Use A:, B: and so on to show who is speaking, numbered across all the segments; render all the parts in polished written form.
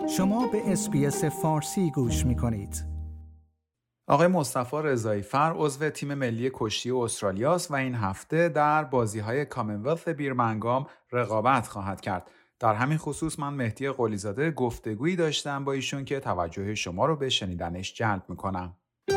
A: شما به اس‌بی‌اس فارسی گوش می‌کنید.
B: آقای مصطفی رضایی‌فر عضو تیم ملی کشتی استرالیا است و این هفته در بازی‌های کامنولث بیرمنگام رقابت خواهد کرد. در همین خصوص من مهدی قلی‌زاده گفتگویی داشتم با ایشون که توجه شما رو به شنیدنش جلب می‌کنم.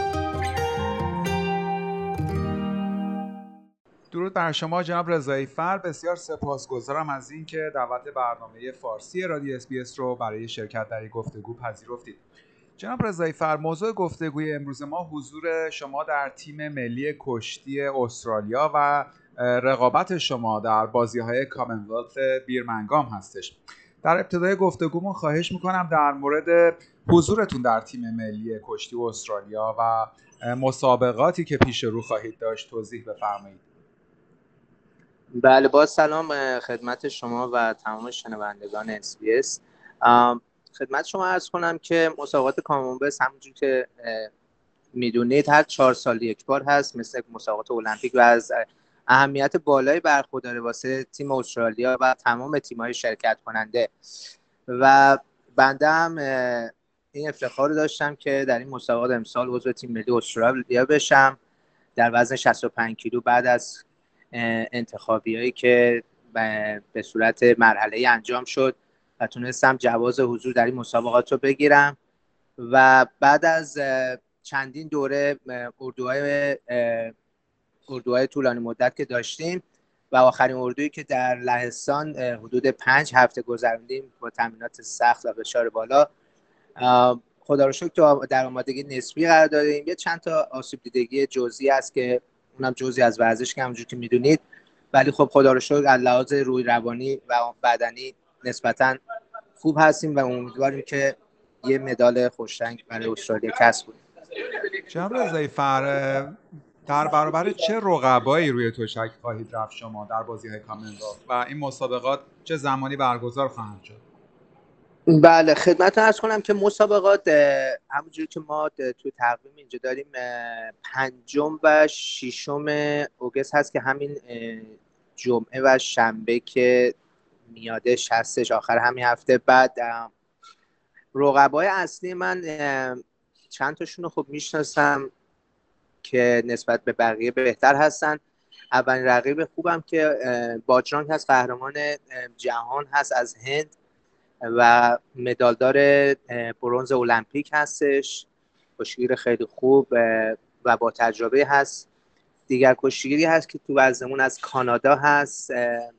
B: درود بر شما جناب رضایی‌فر، بسیار سپاسگزارم از اینکه دعوت برنامه فارسی رادیو اس‌بی‌اس رو برای شرکت در این گفتگو پذیرفتید. جناب رضایی‌فر، موضوع گفتگوی امروز ما حضور شما در تیم ملی کشتی استرالیا و رقابت شما در بازی‌های کامنولث بیرمنگام هستش. در ابتدای گفتگومون خواهش می‌کنم در مورد حضورتون در تیم ملی کشتی استرالیا و مسابقاتی که پیش رو خواهید داشت توضیح بفرمایید.
C: بله، با سلام خدمت شما و تمام شنوندگان اس‌بی‌اس. خدمت شما عرض کنم که مسابقات کامنولث همونجور که میدونید هر 4 سال یک بار هست، مثل مسابقات المپیک و از اهمیت بالایی برخورداره واسه تیم استرالیا و تمام تیم‌های شرکت کننده. و بنده هم این افتخار رو داشتم که در این مسابقات امسال عضو تیم ملی استرالیا بشم در وزن 65 کیلو بعد از انتخابیایی که به صورت مرحله انجام شد و تونستم جواز حضور در این مسابقات رو بگیرم و بعد از چندین دوره اردوهای طولانی مدت که داشتیم و آخرین اردویی که در لهستان حدود 5 هفته گذروندیم با تمرینات سخت و فشار بالا، خدا رو شکر در آمادگی نسبی قرار داریم. یه چند تا آسیب دیدگی جزئی هست که اونم جزئی از ورزش که همونجور که میدونید، ولی خب خدا رو شکر از لحاظ روی روانی و بدنی نسبتاً خوب هستیم و امیدواریم که یه مدال خوشرنگ برای استرالیا کسب کنیم.
B: جناب رضایی‌فر، در برابر چه رقبایی روی تشک خواهید رفت شما در بازی‌های کامنولث و این مسابقات چه زمانی برگزار خواهند شد؟
C: بله، خدمتتون عرض کنم که مسابقات همونجوری که ما تو تقویم اینجا داریم 5 و 6 اگست هست که همین جمعه و شنبه که میادش هستش، آخر همین هفته. بعد رقبای اصلی من چند تاشون رو خب میشناسم که نسبت به بقیه بهتر هستن. اولین رقیب خوبم که باجرانگ هست، قهرمان جهان هست از هند و مدالدار برنز المپیک هستش، کشتیگیر خیلی خوب و با تجربه هست. دیگر کشتیگیری هست که تو وزنمون از کانادا هست،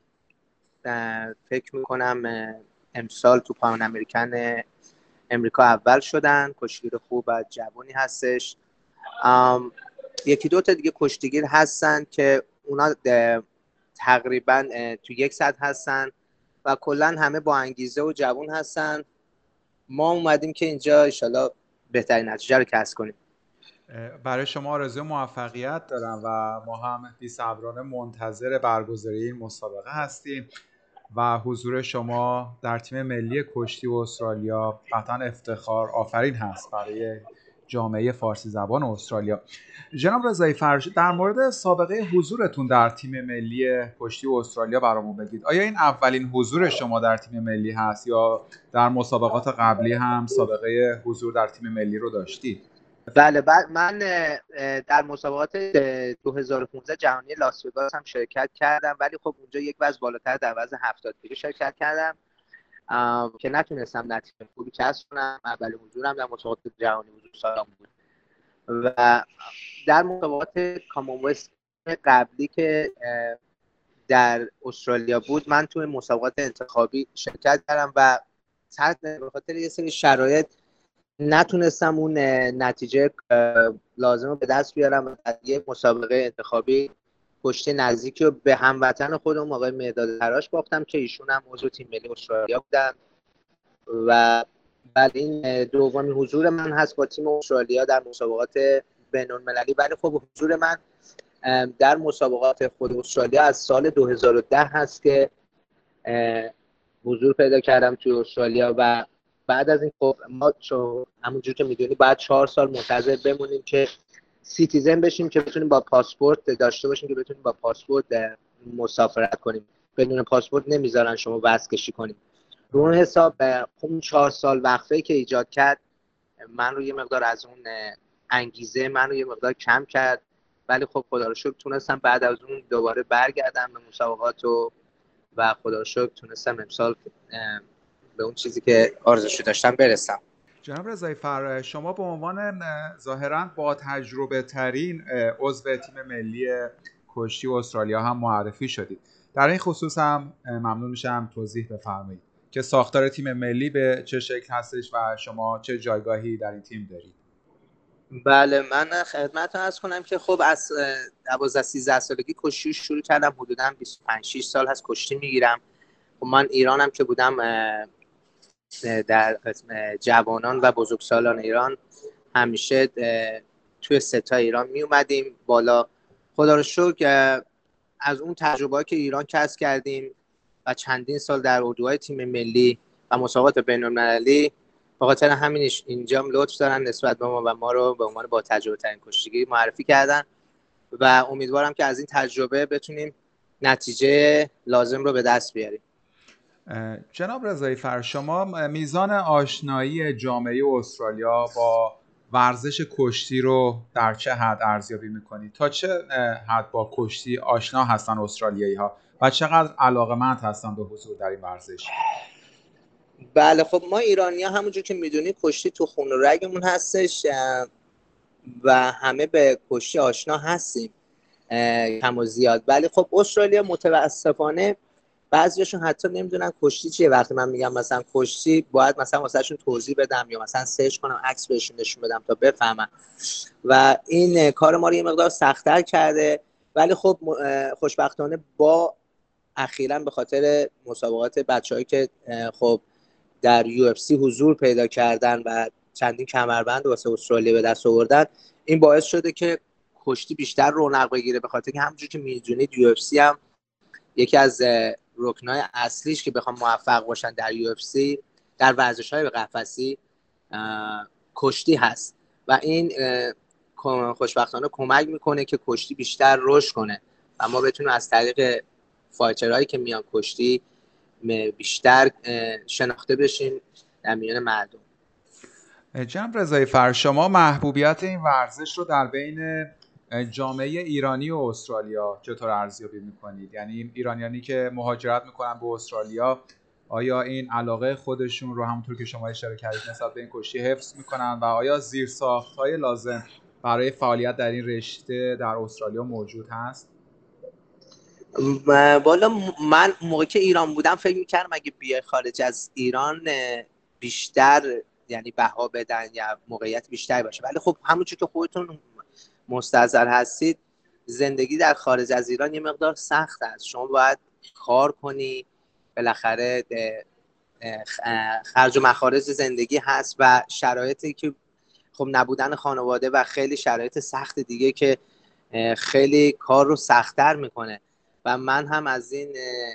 C: فکر میکنم امسال تو پان امریکن امریکا اول شدن، کشتیگیر خوب و جوانی هستش. یکی دو تا دیگه کشتیگیر هستن که اونا تقریبا تو یک سطح هستن و کلا همه با انگیزه و جوان هستن. ما اومدیم که اینجا انشالله بهترین نتیجه رو کسب کنیم.
B: برای شما آرزوی موفقیت دارم و ما هم بی‌صبرانه منتظر برگزاری این مسابقه هستیم و حضور شما در تیم ملی کشتی استرالیا قطعا افتخار آفرین هست برای جامعه فارسی زبان استرالیا. جناب رضایی‌فر، در مورد سابقه حضورتون در تیم ملی کشتی استرالیا برامون بگید. آیا این اولین حضور شما در تیم ملی هست یا در مسابقات قبلی هم سابقه حضور در تیم ملی رو داشتید؟
C: بله، من در مسابقات 2015 جهانی لاس وگاس هم شرکت کردم، ولی خب اونجا یک وزن بالاتر در وزن 70 کیلو شرکت کردم که نتونستم نتیجه خوبی کسب کنم. اولین حضورم در مسابقات جهانی حضور سالم بود و در مسابقات کامنولث قبلی که در استرالیا بود من توی مسابقات انتخابی شرکت کردم و به خاطر یه سری شرایط نتونستم اون نتیجه لازم رو به دست بیارم و در یه مسابقه انتخابی کشتی نزدیکی رو به هموطن خودم آقای مهداد تراش باختم که ایشون هم عضو تیم ملی استرالیا بودن و بعد این دومین حضور من هست با تیم استرالیا در مسابقات بین‌المللی. ولی خب حضور من در مسابقات خود استرالیا از سال 2010 هست که حضور پیدا کردم توی استرالیا و بعد از این خب ما همونجور که میدونی بعد 4 سال منتظر بمونیم که سیتیزن بشیم که بتونیم با پاسپورت داشته باشیم که بتونیم با پاسپورت مسافرت کنیم. بدون پاسپورت نمیذارن شما وزن کشی کنیم رو اون حساب اون 4 سال وقفه که ایجاد کرد من رو یه مقدار از اون انگیزه من رو یه مقدار کم کرد، ولی خب خدا رو شکر تونستم بعد از اون دوباره برگردم به مسابقات و خدا رو شکر تونستم امسال به اون چیزی که آرزوشو داشتم برسم.
B: جناب رضایی فر، شما به عنوان ظاهراً با تجربه ترین عضو تیم ملی کشتی استرالیا هم معرفی شدید. در این خصوص هم ممنون میشم توضیح بفرمایید که ساختار تیم ملی به چه شکل هستش و شما چه جایگاهی در این تیم دارید.
C: بله، من خدمتتون عرض کنم که خب از 12-13 سالگی کشتی شروع کردم، حدوداً 25-6 سال هست کشتی میگیرم. خب من ایرانم که بودم، در قسم جوانان و بزرگسالان ایران همیشه توی ستای ایران می اومدیم بالا. خدا رو شکر از اون تجربه‌ای که ایران کسب کردیم و چندین سال در اردوهای تیم ملی و مسابقات بین‌المللی، به خاطر همینش اینجام لطف دارن نسبت به ما و ما رو به عنوان با تجربه ترین کشتیگیر معرفی کردن و امیدوارم که از این تجربه بتونیم نتیجه لازم رو به دست بیاریم.
B: جناب رضایی فر، شما میزان آشنایی جامعه استرالیا با ورزش کشتی رو در چه حد ارزیابی میکنید؟ تا چه حد با کشتی آشنا هستن استرالیایی ها و چقدر علاقه‌مند هستن به حضور در این ورزش؟
C: بله خب ما ایرانی‌ها همونجور که میدونید کشتی تو خون و رگمون هستش و همه به کشتی آشنا هستیم کم و زیاد، ولی خب استرالیا متاسفانه بعضیاشون حتی نمیدونن کشتی چیه. وقتی من میگم مثلا کشتی، باید مثلا واسهشون توضیح بدم یا مثلا سرچ کنم عکس بهشون نشون بدم تا بفهمن و این کار ما رو یه مقدار سخت‌تر کرده. ولی خب خوشبختانه با اخیراً به خاطر مسابقات بچه‌هایی که خب در UFC حضور پیدا کردن و چندین کمربند واسه استرالیا به دست آوردن، این باعث شده که کشتی بیشتر رونق بگیره. به خاطر که همونجوری که میدونید UFC هم یکی از رکنای اصلیش که بخوام موفق باشن در UFC در ورزش‌های قفسی کشتی هست و این خوشبختانه کمک میکنه که کشتی بیشتر رشد کنه و ما بتونیم از طریق فایترهایی که میان کشتی بیشتر شناخته بشیم در میان مردم.
B: جناب رضایی فر، شما محبوبیت این ورزش رو در بین جامعه ایرانی و استرالیا چطور ارزیابی میکنید؟ یعنی ایرانیانی که مهاجرت میکنن به استرالیا، آیا این علاقه خودشون رو همونطور که شما اشاره کردید نسبت به این کشتی حفظ میکنن و آیا زیرساخت‌های لازم برای فعالیت در این رشته در استرالیا موجود هست؟
C: والا من موقعی که ایران بودم فکر میکردم اگه بیای خارج از ایران بیشتر یعنی بها بدن یا موقعیت بیشتری باشه، ولی خب همونجور که خودتون مستحضر هستید زندگی در خارج از ایران یه مقدار سخت است. شما باید کار کنی، بالاخره خرج و مخارج زندگی هست و شرایطی که خب نبودن خانواده و خیلی شرایط سخت دیگه که خیلی کار رو سخت‌تر میکنه و من هم از این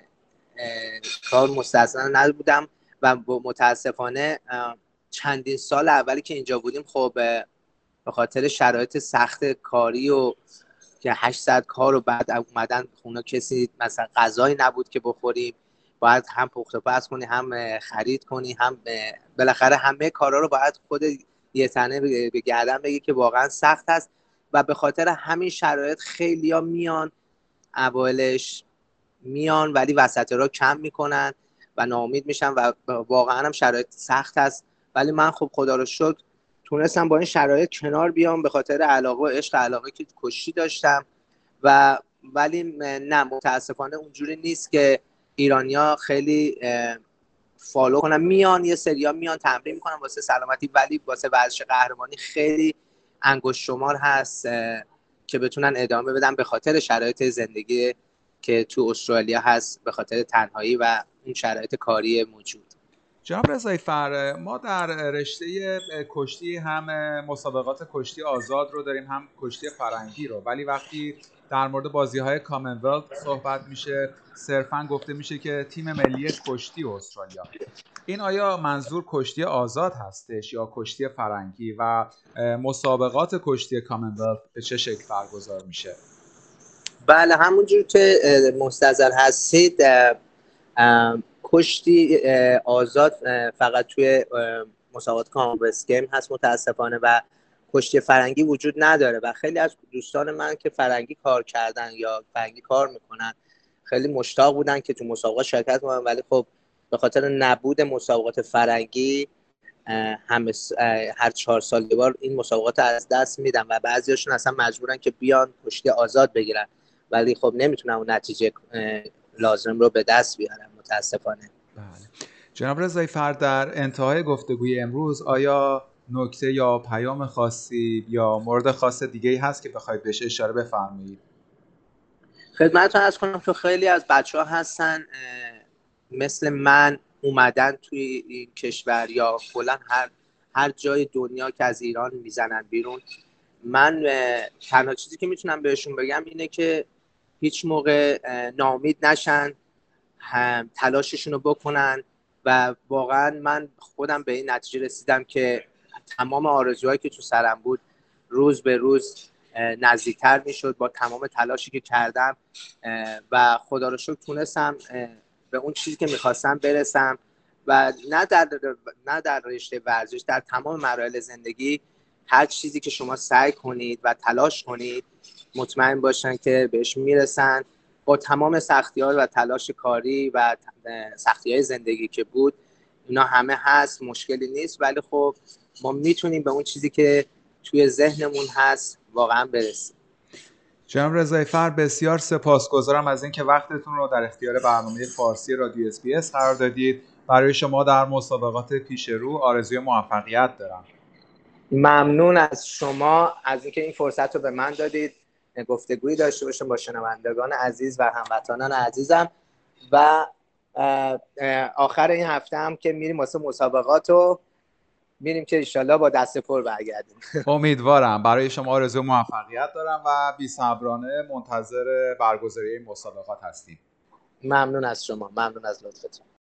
C: کار مستثنا نبودم و متاسفانه چندین سال اولی که اینجا بودیم خب به خاطر شرایط سخت کاری و که 800 کار و بعد اومدن خونه کسی مثلا غذایی نبود که بخوریم، باید هم پخت و پز کنی هم خرید کنی هم بالاخره همه کارا رو باید خود یه تنه به گردن بگی که واقعا سخت است و به خاطر همین شرایط خیلیا میان اولش میان ولی وسط را کم میکنن و ناامید میشن و واقعا هم شرایط سخت است. ولی من خب خدا رو شکر تونستم با این شرایط کنار بیام به خاطر علاقه و عشق علاقه که کشتی داشتم و ولی نه متاسفانه اونجوری نیست که ایرانیا خیلی فالو کنن. میان یه سریا میان تمرین میکنن واسه سلامتی، ولی واسه ورزش قهرمانی خیلی انگشت شمار هست که بتونن ادامه بدن به خاطر شرایط زندگی که تو استرالیا هست، به خاطر تنهایی و اون شرایط کاری موجود.
B: جناب رضایی فر، ما در رشته کشتی هم مسابقات کشتی آزاد رو داریم هم کشتی فرنگی رو، ولی وقتی در مورد بازی‌های کامنولت صحبت میشه صرفاً گفته میشه که تیم ملی کشتی استرالیا. این آیا منظور کشتی آزاد هستش یا کشتی فرنگی و مسابقات کشتی کامنولت به چه شکل برگزار میشه؟
C: بله همونجور که مستحضر هستید کشتی آزاد فقط توی مسابقات کامنولث گیم هست متاسفانه و کشتی فرنگی وجود نداره و خیلی از دوستان من که فرنگی کار کردن یا فرنگی کار میکنن خیلی مشتاق بودن که تو مسابقات شرکت کنن، ولی خب به خاطر نبود مسابقات فرنگی هر 4 سال یه بار این مسابقات از دست میدن و بعضیاشون اصلا مجبورن که بیان کشتی آزاد بگیرن، ولی خب نمیتونن اون نتیجه لازم رو به دست بیارن متاسفانه.
B: بله. جناب رضایی فر، در انتهای گفتگوی امروز آیا نکته یا پیام خاصی یا مورد خاص دیگه‌ای هست که بخواید بهش اشاره بفرمایید؟
C: خدمتتون عرض کنم که خیلی از بچه‌ها هستن مثل من اومدن توی این کشور یا کلا هر جای دنیا که از ایران میزنن بیرون. من تنها چیزی که میتونم بهشون بگم اینه که هیچ موقع ناامید نشن، تلاششون رو بکنن و واقعا من خودم به این نتیجه رسیدم که تمام آرزوهایی که تو سرم بود روز به روز نزدیکتر میشد با تمام تلاشی که کردم و خدا رو شکر تونستم به اون چیزی که میخواستم برسم و نه در رشته ورزش، در تمام مراحل زندگی هر چیزی که شما سعی کنید و تلاش کنید مطمئن باشن که بهش میرسن. با تمام سختی‌ها و تلاش کاری و سختی‌های زندگی که بود اینا همه هست، مشکلی نیست، ولی خب ما میتونیم به اون چیزی که توی ذهنمون هست واقعا برسیم.
B: جناب رضایی فر، بسیار سپاسگزارم از اینکه وقتتون رو در اختیار برنامه فارسی رادیو SBS قرار دادید. برای شما در مسابقات پیش رو آرزوی موفقیت دارم.
C: ممنون از شما از اینکه این فرصت رو به من دادید گفتگویی داشته باشم با شنوندگان عزیز و هموطنان عزیزم و آخر این هفته هم که میریم واسه مسابقات رو میریم که انشالله با دست پر برگردیم.
B: امیدوارم. برای شما آرزوی موفقیت دارم و بی‌صبرانه منتظر برگزاری این مسابقات هستیم.
C: ممنون از شما، ممنون از لطفتون.